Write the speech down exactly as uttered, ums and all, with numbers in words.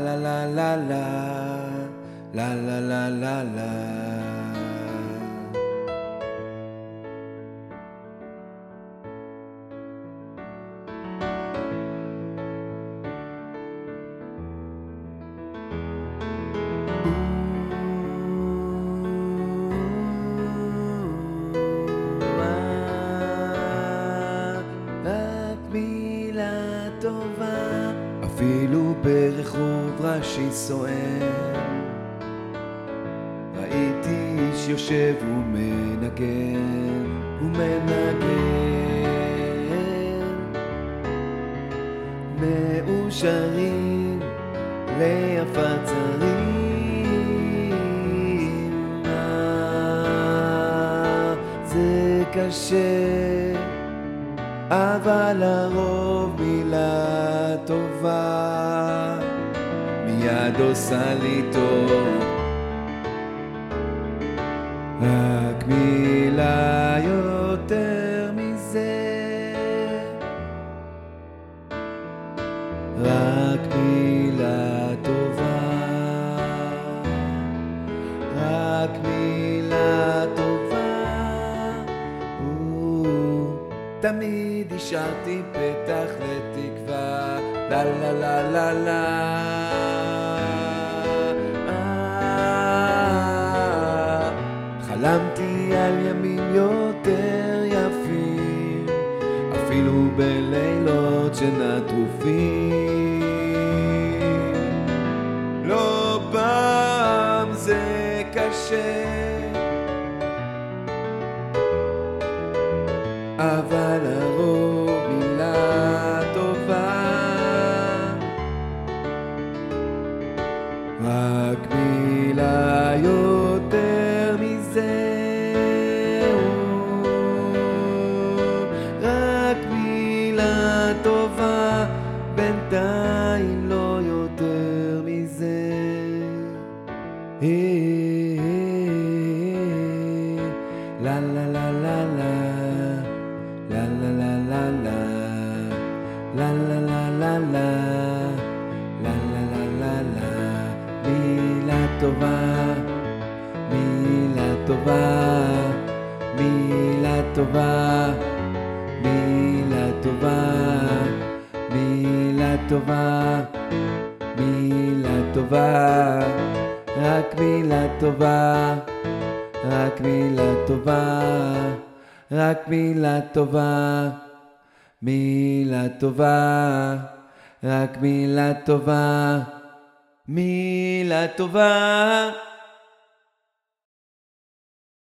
la la la la, la la la la la. מילה טובה, אפילו ברחוב ראשי סוער, ראיתי איש יושב ומנגן, ומנגן. מאושרים ליפת זרים, אה, זה קשה, אבל לרוב מילה טובה מיד עושה לי טוב. רק מילה יותר מזה, רק מילה טובה, רק מילה טובה. תמיד השארתי פתח לתקווה, לה לה לה לה לה. חלמתי על ימים יותר יפים, אפילו בלילות שינה טרופים. לא פעם זה קשה, אבל לרוב מילה טובה, רק מילה יותר מזה, רק מילה טובה, בינתיים לא יותר מזה. לה לה לה לה לה, la la la la la, la la la la la, la la la la la. מילה טובה, מילה טובה, מילה טובה, מילה טובה, מילה טובה, מילה טובה, רק מילה טובה, רק מילה טובה, רק מילה טובה, מילה טובה, רק מילה טובה, מילה טובה.